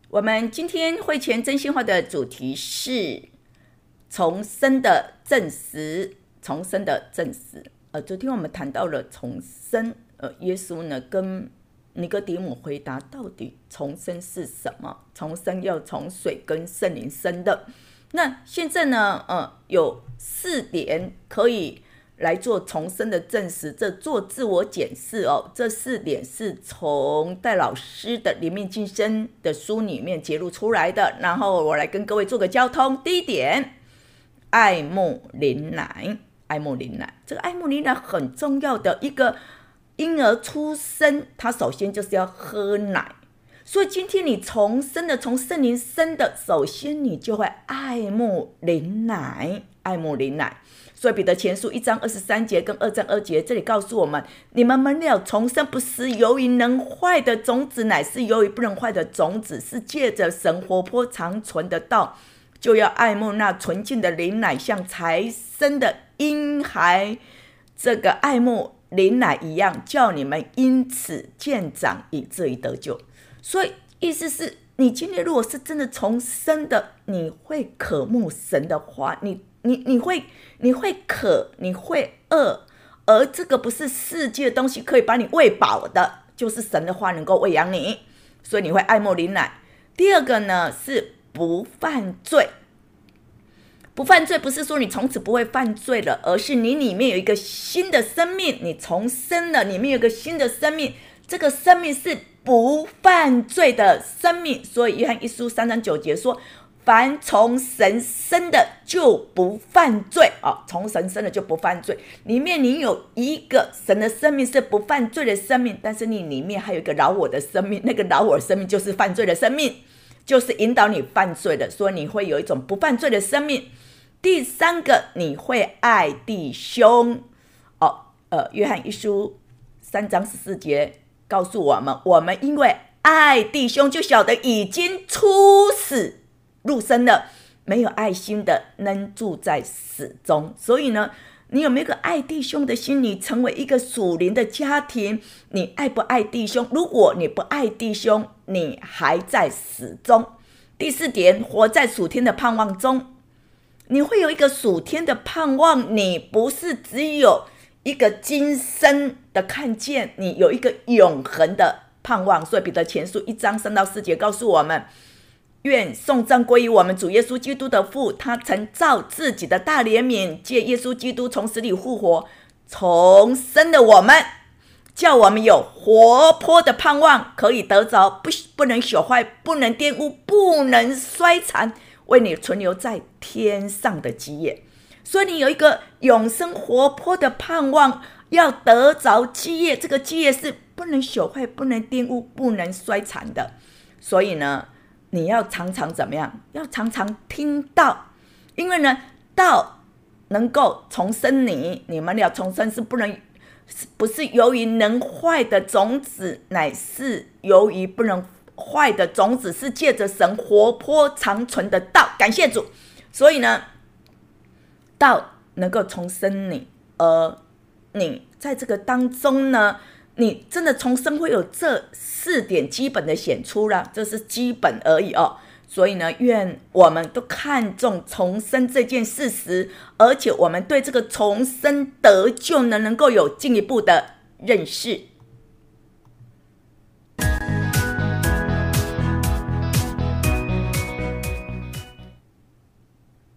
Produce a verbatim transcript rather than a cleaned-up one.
我们今天会前真心话的主题是重生的证实，重生的证实。呃，昨天我们谈到了重生，呃，耶稣呢跟尼哥底母回答，到底重生是什么？重生要从水跟圣灵生的。那现在呢，呃，有四点可以来做重生的证实，这做自我检视哦。这四点是从戴老师的灵命晋升的书里面揭露出来的，然后我来跟各位做个交通。第一点，爱慕灵奶，爱慕灵奶，这个爱慕灵奶很重要的一个婴儿出生，他首先就是要喝奶。所以今天你重生的，从圣灵生的，首先你就会爱慕灵奶，爱慕灵奶。所以彼得前书一章二十三节跟二章二节，这里告诉我们，你们蒙了重生，不是由于能坏的种子，乃是由于不能坏的种子，是借着神活泼长存的道，就要爱慕那纯净的灵奶，像才生的婴孩这个爱慕灵奶一样，叫你们因此渐长，以至于得救。所以意思是，你今天如果是真的重生的，你会渴慕神的话，你你你会你会渴，你会饿，而这个不是世界的东西可以把你喂饱的，就是神的话能够喂养你，所以你会爱慕灵奶。第二个呢是不犯罪。不犯罪不是说你从此不会犯罪了，而是你里面有一个新的生命，你重生了，里面有一个新的生命，这个生命是不犯罪的生命。所以约翰一书三章九节说，凡从神生的就不犯罪、哦、从神生的就不犯罪。里面你有一个神的生命是不犯罪的生命，但是你里面还有一个老我的生命，那个老我的生命就是犯罪的生命，就是引导你犯罪的，所以你会有一种不犯罪的生命。第三个，你会爱弟兄、哦呃、约翰一书三章十四节告诉我们，我们因为爱弟兄，就晓得已经出死入生了，没有爱心的能住在死中。所以呢，你有没有一个爱弟兄的心？你成为一个属灵的家庭，你爱不爱弟兄？如果你不爱弟兄，你还在死中。第四点，活在属天的盼望中。你会有一个属天的盼望，你不是只有一个今生的看见，你有一个永恒的盼望。所以彼得前书一章三到四节告诉我们，愿颂赞归于我们主耶稣基督的父，他曾照自己的大怜悯，借耶稣基督从死里复活，重生了我们，叫我们有活泼的盼望，可以得着 不, 不能朽坏，不能玷污，不能衰残，为你存留在天上的基业。所以你有一个永生活泼的盼望，要得着基业，这个基业是不能朽坏，不能玷污，不能衰残的。所以呢，你要常常怎么样？要常常听道，因为呢，道能够重生你，你们要重生是不能，不是由于能坏的种子，乃是由于不能坏的种子，是借着神活泼长存的道。感谢主。所以呢，道能够重生你，而你在这个当中呢，你真的重生会有这四点基本的显出了，这是基本而已哦。所以呢，愿我们都看重重生这件事实，而且我们对这个重生得救呢，能够有进一步的认识。